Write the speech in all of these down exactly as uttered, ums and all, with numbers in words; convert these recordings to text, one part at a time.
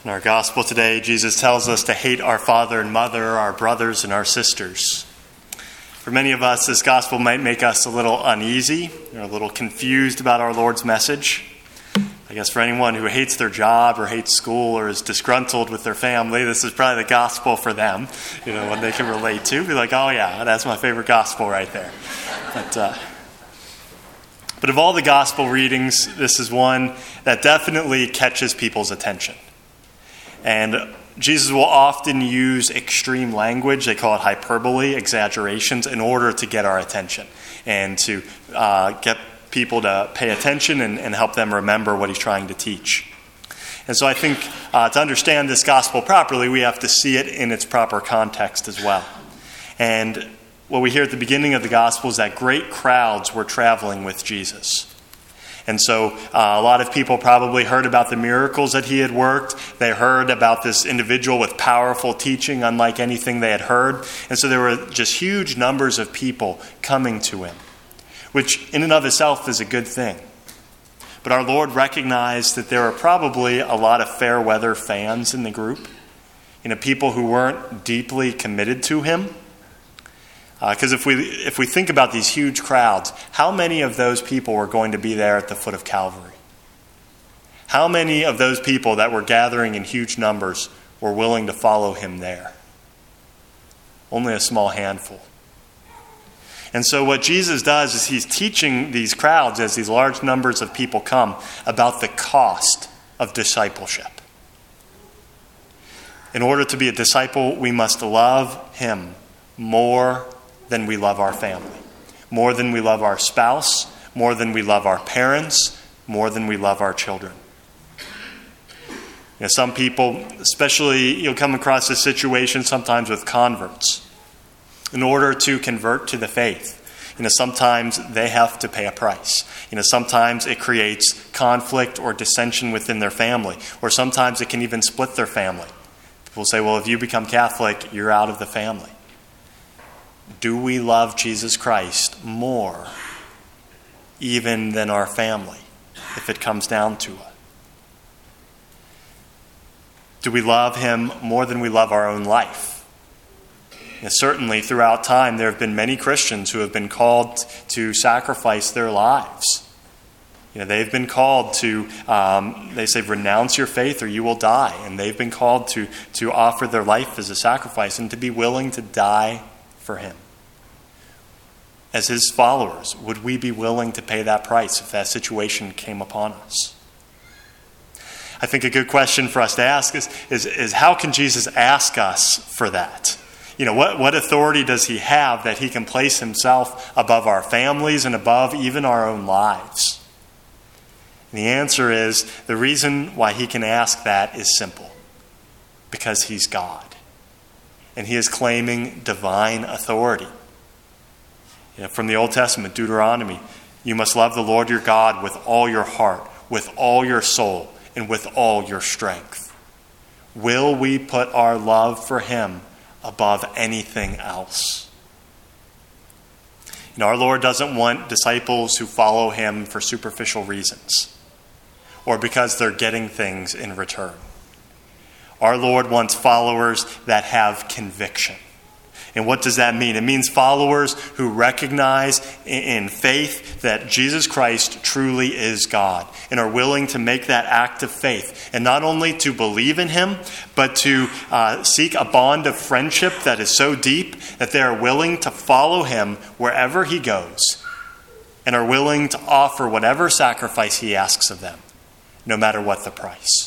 In our gospel today, Jesus tells us to hate our father and mother, our brothers and our sisters. For many of us, this gospel might make us a little uneasy or a little confused about our Lord's message. I guess for anyone who hates their job or hates school or is disgruntled with their family, this is probably the gospel for them, you know, one they can relate to. Be like, oh yeah, that's my favorite gospel right there. But, uh, but of all the gospel readings, this is one that definitely catches people's attention. And Jesus will often use extreme language, they call it hyperbole, exaggerations, in order to get our attention and to uh, get people to pay attention and, and help them remember what he's trying to teach. And so I think uh, to understand this gospel properly, we have to see it in its proper context as well. And what we hear at the beginning of the gospel is that great crowds were traveling with Jesus. And so uh, a lot of people probably heard about the miracles that he had worked. They heard about this individual with powerful teaching, unlike anything they had heard. And so there were just huge numbers of people coming to him, which in and of itself is a good thing. But our Lord recognized that there were probably a lot of fair weather fans in the group, you know, people who weren't deeply committed to him. Because uh, if we if we think about these huge crowds, how many of those people were going to be there at the foot of Calvary? How many of those people that were gathering in huge numbers were willing to follow him there? Only a small handful. And so what Jesus does is he's teaching these crowds, as these large numbers of people come, about the cost of discipleship. In order to be a disciple, we must love him more than we love our family, more than we love our spouse, more than we love our parents, more than we love our children. You know, some people, especially you'll come across this situation sometimes with converts. In order to convert to the faith, you know, sometimes they have to pay a price. You know, sometimes it creates conflict or dissension within their family, or sometimes it can even split their family. People say, well, if you become Catholic, you're out of the family. Do we love Jesus Christ more even than our family, if it comes down to it? Do we love him more than we love our own life? And certainly throughout time there have been many Christians who have been called to sacrifice their lives. You know, they've been called to, um, they say, renounce your faith or you will die. And they've been called to, to offer their life as a sacrifice and to be willing to die for him. As his followers, would we be willing to pay that price if that situation came upon us? I think a good question for us to ask is, is, is how can Jesus ask us for that? You know, what, what authority does he have that he can place himself above our families and above even our own lives? And the answer is, the reason why he can ask that is simple. Because he's God. And he is claiming divine authority. You know, from the Old Testament, Deuteronomy, you must love the Lord your God with all your heart, with all your soul, and with all your strength. Will we put our love for him above anything else? You know, our Lord doesn't want disciples who follow him for superficial reasons or because they're getting things in return. Our Lord wants followers that have conviction. And what does that mean? It means followers who recognize in faith that Jesus Christ truly is God and are willing to make that act of faith. And not only to believe in him, but to uh, seek a bond of friendship that is so deep that they are willing to follow him wherever he goes and are willing to offer whatever sacrifice he asks of them, no matter what the price.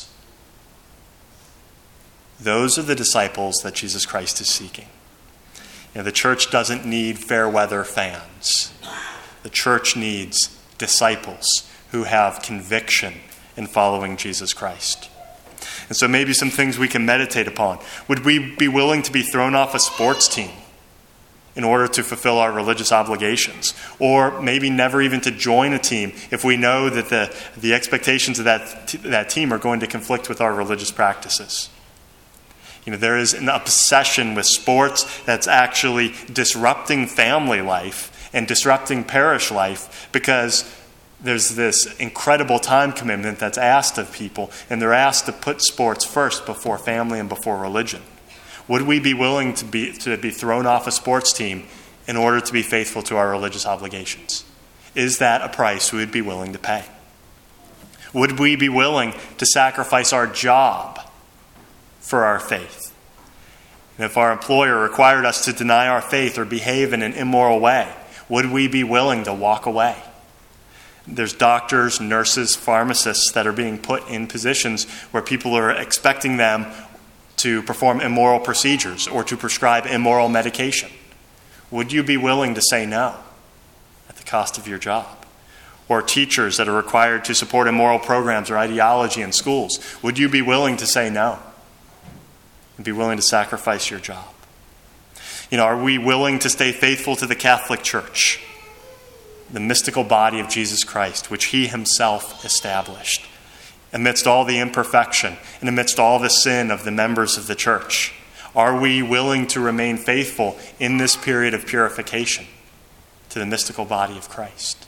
Those are the disciples that Jesus Christ is seeking. You know, the church doesn't need fair weather fans. The church needs disciples who have conviction in following Jesus Christ. And so maybe some things we can meditate upon. Would we be willing to be thrown off a sports team in order to fulfill our religious obligations? Or maybe never even to join a team if we know that the, the expectations of that, that team are going to conflict with our religious practices? You know, there is an obsession with sports that's actually disrupting family life and disrupting parish life because there's this incredible time commitment that's asked of people, and they're asked to put sports first before family and before religion. Would we be willing to be, to be thrown off a sports team in order to be faithful to our religious obligations? Is that a price we would be willing to pay? Would we be willing to sacrifice our job for our faith? And if our employer required us to deny our faith or behave in an immoral way, would we be willing to walk away? There's doctors, nurses, pharmacists that are being put in positions where people are expecting them to perform immoral procedures or to prescribe immoral medication. Would you be willing to say no at the cost of your job? Or teachers that are required to support immoral programs or ideology in schools, would you be willing to say no and be willing to sacrifice your job? You know, are we willing to stay faithful to the Catholic Church, the mystical body of Jesus Christ, which he himself established, amidst all the imperfection and amidst all the sin of the members of the church? Are we willing to remain faithful in this period of purification to the mystical body of Christ?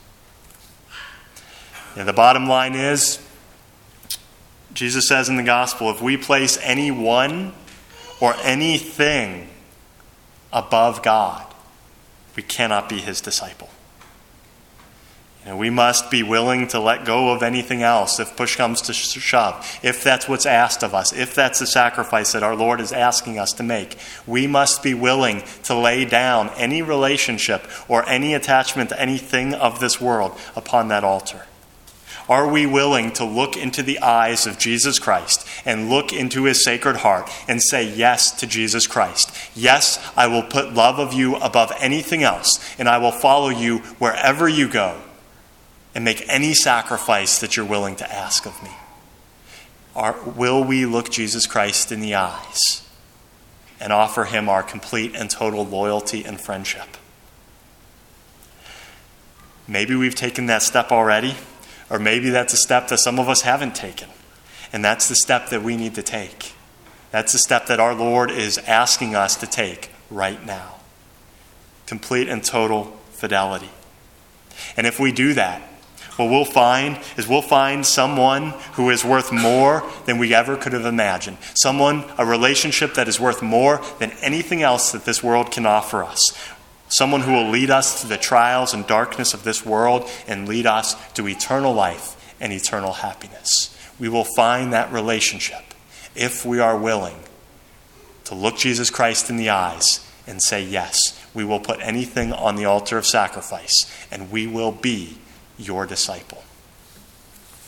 And the bottom line is, Jesus says in the gospel, if we place anyone or anything above God, we cannot be his disciple. You know, we must be willing to let go of anything else if push comes to shove. If that's what's asked of us, if that's the sacrifice that our Lord is asking us to make, we must be willing to lay down any relationship or any attachment to anything of this world upon that altar. Are we willing to look into the eyes of Jesus Christ and look into his sacred heart and say yes to Jesus Christ? Yes, I will put love of you above anything else, and I will follow you wherever you go and make any sacrifice that you're willing to ask of me. Are, will we look Jesus Christ in the eyes and offer him our complete and total loyalty and friendship? Maybe we've taken that step already. Or maybe that's a step that some of us haven't taken. And that's the step that we need to take. That's the step that our Lord is asking us to take right now. Complete and total fidelity. And if we do that, what we'll find is we'll find someone who is worth more than we ever could have imagined. Someone, a relationship that is worth more than anything else that this world can offer us. Someone who will lead us through the trials and darkness of this world and lead us to eternal life and eternal happiness. We will find that relationship if we are willing to look Jesus Christ in the eyes and say, yes, we will put anything on the altar of sacrifice, and we will be your disciple.